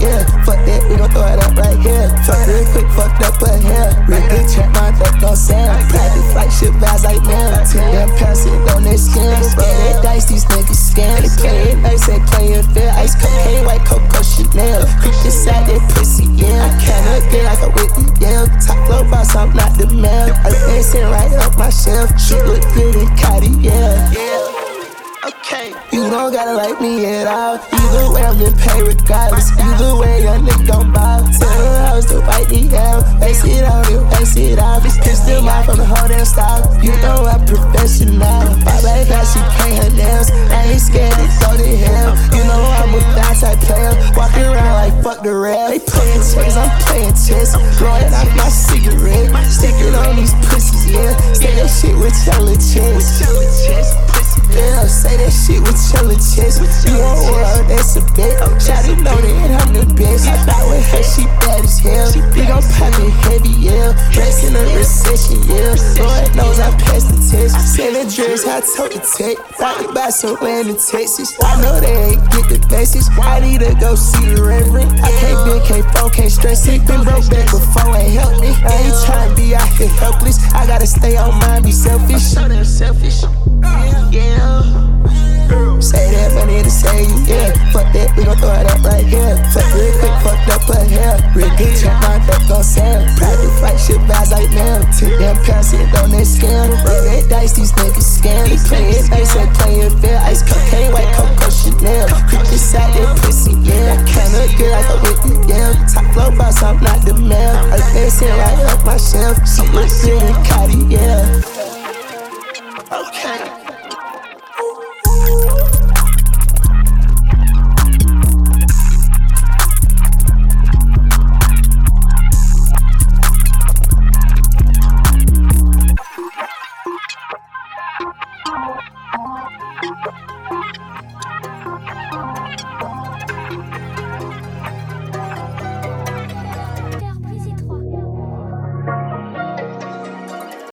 yeah. Fuck that, we gon' throw it up right here. Fuck real quick, fucked up her hair. Real good check, my that gon' sell. Private flight shit vibes like man. 10 damn pounds sitting on their skin. Roll that dice, these niggas scam. They playin' nice, they playin' fair. Ice cocaine, white Coco Chanel. Creep inside that pussy, yeah. I can't get like a Whitney, yeah. Top flow boss, I'm not the man. I'm dancing right up my shelf. She look good in Cartier, yeah. Okay, you don't gotta like me at all. Either way, I'm getting paid regardless. Either way, your nigga gon' bow. Tell her I was the white DM. Face it on you, face it off. It's still mine from the whole damn style. You know I'm professional. My baby got she paint her nails. I ain't scared to go to hell. You know I'm a bad type player. Walking around like fuck the rail. They playing chess, I'm playing chess. Blowing out my cigarette. Sticking on these pussies, yeah. Say that shit with your little chest. Yeah, say that shit with your little chest. You want world, that's a bet. Shawty know that I'm the best. I thought with her, she bad as hell. We gon' pop it heavy, yeah. Rest in a recession, yeah. Lord knows I passed the test. Send a dress, I told the tech. Thought about some land in Texas. I know they ain't get the message. I need to go see the reverend. I can't be K4, can't stress it. Been broke back before, ain't help me. I ain't tryna be out here helpless. I gotta stay on mine, be selfish. So damn selfish. Yeah. Say that money to save you, yeah. Fuck that, we gon' throw it up right here. Fuck real quick, fucked up her hair. Real good check, my that gon' sell. Private flight shit vibes like now. 10 damn pounds sitting on that scam. Roll that dice, these niggas scam. They playin'